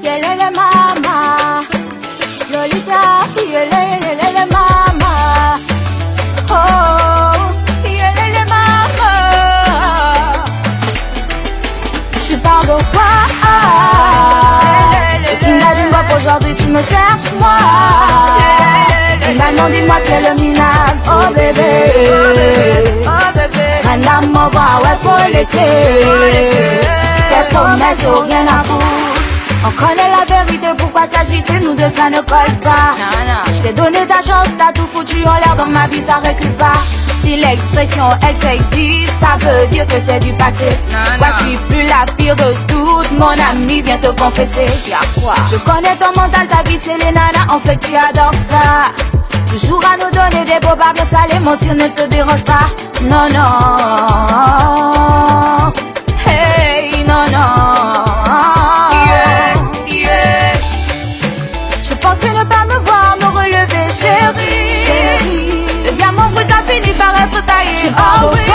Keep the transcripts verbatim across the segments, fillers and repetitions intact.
yelele mama, Lolita, yelele mama, oh, yelele mama. Je parle de quoi? Et tu m'as dit moi qu'aujourd'hui tu me cherches moi. Finalement dis-moi que le minable, oh bébé, oh bébé. Un amour, ouais faut laisser. Tes promesses ont rien à foutre. On connaît la vérité, pourquoi s'agiter, nous deux ça ne colle pas. Je t'ai donné ta chance, t'as tout foutu en l'air, dans ma vie ça recule pas. Si l'expression ex existe, ça veut dire que c'est du passé. Moi je suis plus la pire de toutes, mon ami vient te confesser. Je connais ton mental, ta vie c'est les nanas, en fait tu adores ça. Toujours à nous donner des beaux barbes salés, mentir ne te dérange pas. Non, non, hey, non, non. Pensez ne pas me voir me relever, chérie. Chérie. Le diamant brut a fini par être taillé. Oh oui.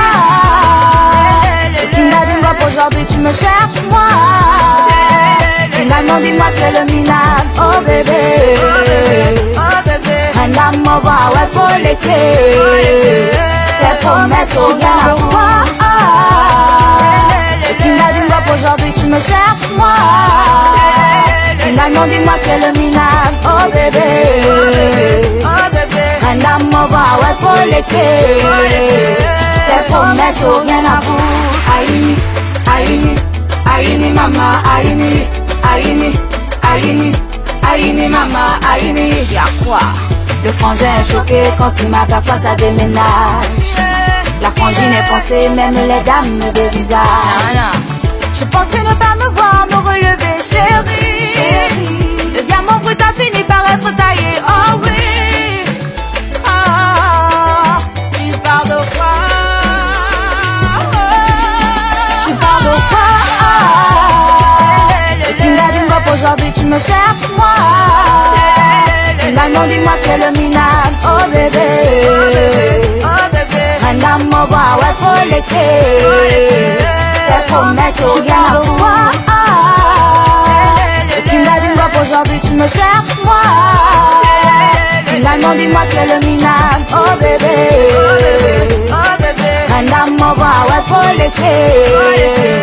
Et tu m'as dit moi qu'aujourd'hui tu me cherches moi. Finalement dis-moi que le minable, oh bébé, oh bébé. Un amour va, ouais faut laisser. Tes promesses ont rien à voir. Et tu m'as dit moi qu'aujourd'hui tu me cherches moi. Finalement dis-moi que le minable, oh bébé, oh bébé. Un amour va, ouais faut laisser. Tes promesses ont rien à foutre. Aïni, aïni, aïni mama, aïni, aïni, aïni, aïni mama, aïni. Y'a quoi? Le frangin choqué quand il m'aperçoit ça déménage. La frangine est foncée, même les dames me dévisagent. Je pensais ne pas me voir me relever, chérie, chérie. Le diamant brut a fini par être taillé, oh oui. Ah, tu parles de quoi? Tu parles de quoi? Et tu m'as dit moi qu'aujourd'hui tu me cherches moi. Finalement dis-moi que le minable, oh bébé, oh bébé. Un amour, ouais faut laisser. Tes promesses ont rien à voir. Et tu m'as dit moi qu'aujourd'hui tu me cherches moi. Finalement dis-moi que le minable, oh bébé, un amour, ouais faut laisser.